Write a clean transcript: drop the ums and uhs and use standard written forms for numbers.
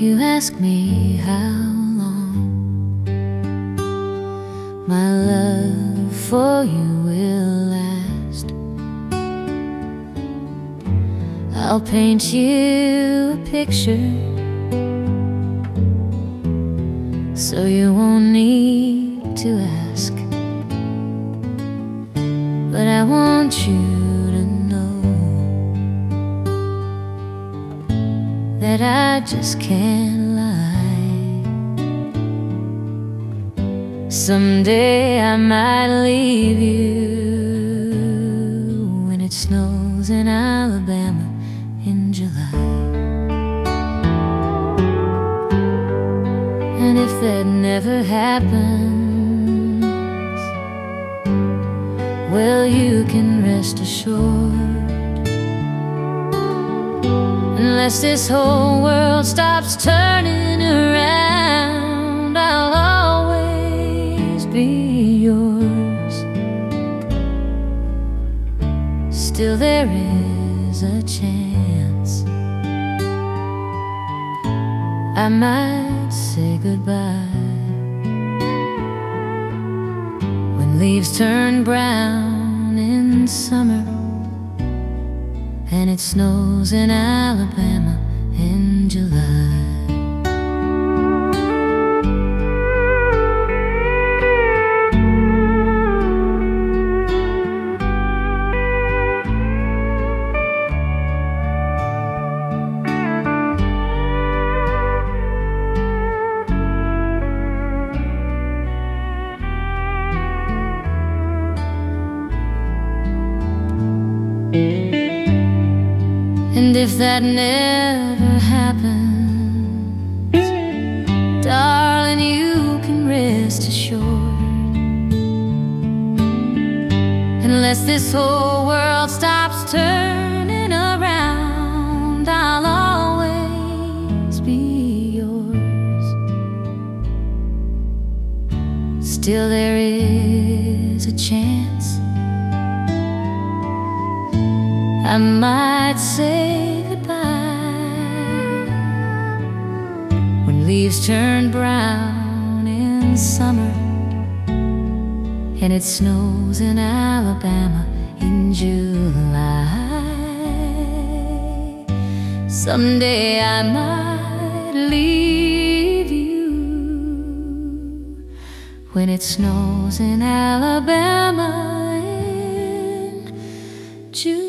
You ask me how long my love for you will last. I'll paint you a picture so you won't need to ask. But I want you to know that I just can't lie. Someday I might leave you when it snows in Alabama in July. And if that never happens, well, you can rest assured, unless this whole world stops turning around, I'll always be yours. Still there is a chance I might say goodbye when leaves turn brown in summer and it snows in Alabama in July. And if that never happens, darling, you can rest assured, unless this whole world stops turning around, I'll always be yours. Still there is a chance I might say goodbye when leaves turn brown in summer and it snows in Alabama in July. Someday I might leave you when it snows in Alabama in July.